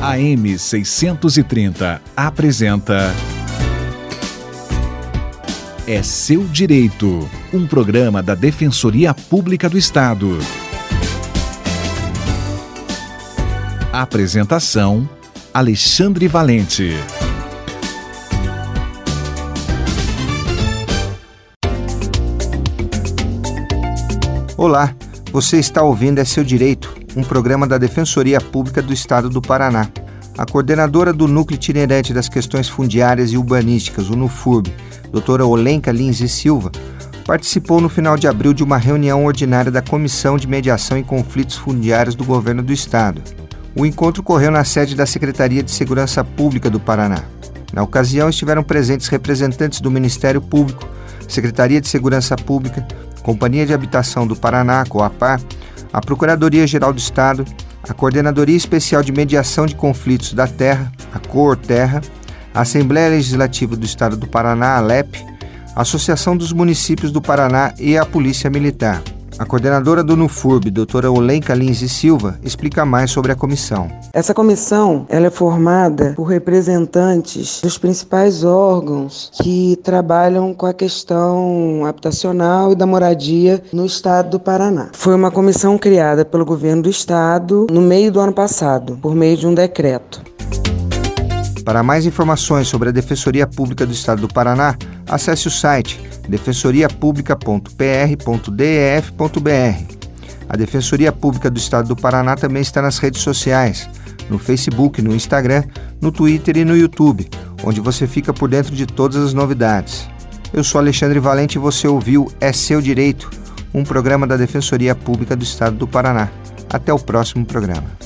AM 630 apresenta É Seu Direito, um programa da Defensoria Pública do Estado. Apresentação: Alexandre Valente. Olá, você está ouvindo É Seu Direito, um programa da Defensoria Pública do Estado do Paraná. A coordenadora do Núcleo Itinerante das Questões Fundiárias e Urbanísticas, o NUFURB, doutora Olenka Lins e Silva, participou no final de abril de uma reunião ordinária da Comissão de Mediação em Conflitos Fundiários do Governo do Estado. O encontro ocorreu na sede da Secretaria de Segurança Pública do Paraná. Na ocasião, estiveram presentes representantes do Ministério Público, Secretaria de Segurança Pública, Companhia de Habitação do Paraná, Coapar, a Procuradoria-Geral do Estado, a Coordenadoria Especial de Mediação de Conflitos da Terra, a COOR-Terra, a Assembleia Legislativa do Estado do Paraná, a ALEP, a Associação dos Municípios do Paraná e a Polícia Militar. A coordenadora do NUFURB, doutora Olenka Lins e Silva, explica mais sobre a comissão. Essa comissão ela é formada por representantes dos principais órgãos que trabalham com a questão habitacional e da moradia no estado do Paraná. Foi uma comissão criada pelo governo do estado no meio do ano passado, por meio de um decreto. Para mais informações sobre a Defensoria Pública do Estado do Paraná, acesse o site defensoriapublica.pr.def.br. A Defensoria Pública do Estado do Paraná também está nas redes sociais, no Facebook, no Instagram, no Twitter e no YouTube, onde você fica por dentro de todas as novidades. Eu sou Alexandre Valente e você ouviu É Seu Direito, um programa da Defensoria Pública do Estado do Paraná. Até o próximo programa.